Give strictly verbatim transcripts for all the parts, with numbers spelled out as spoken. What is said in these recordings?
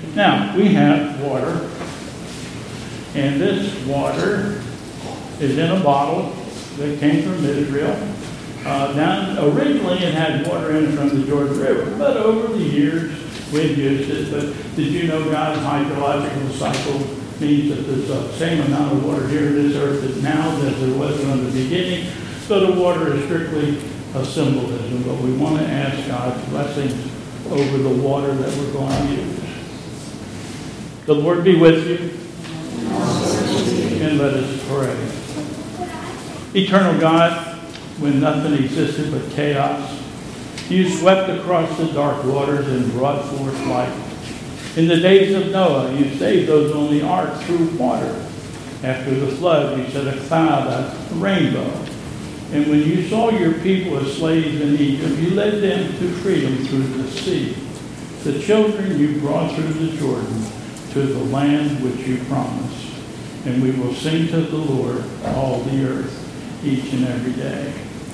Now, we have water, and this water is in a bottle that came from Israel. Uh, down, originally it had water in it from the Jordan River, but over the years we've used it. But did you know God's hydrological cycle means that there's the same amount of water here on this earth as now as there was in the beginning? So the water is strictly a symbolism, but we want to ask God's blessings over the water that we're going to use. The Lord be with you. And let us pray. Eternal God, when nothing existed but chaos, you swept across the dark waters and brought forth light. In the days of Noah, you saved those on the ark through water. After the flood, you set a cloud, a rainbow. And when you saw your people as slaves in Egypt, you led them to freedom through the sea. The children you brought through the Jordan to the land which you promised. And we will sing to the Lord all the earth, each and every day.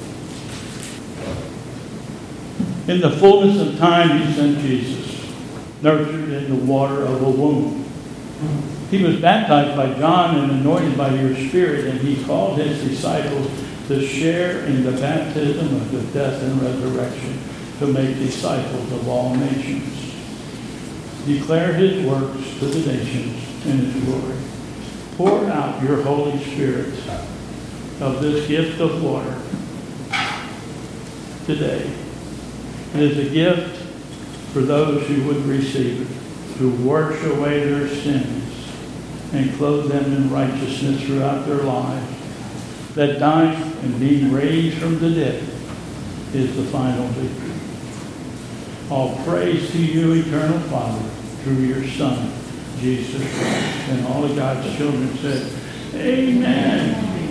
In the fullness of time, you sent Jesus, nurtured in the water of a womb. He was baptized by John and anointed by your Spirit, and he called his disciples to share in the baptism of the death and resurrection, to make disciples of all nations. Declare his works to the nations in his glory. Pour out your Holy Spirit of this gift of water today. It is a gift for those who would receive it, to wash away their sins and clothe them in righteousness throughout their lives. That dying and being raised from the dead is the final victory. All praise to you, eternal Father, through your Son, Jesus Christ. And all of God's children said, Amen.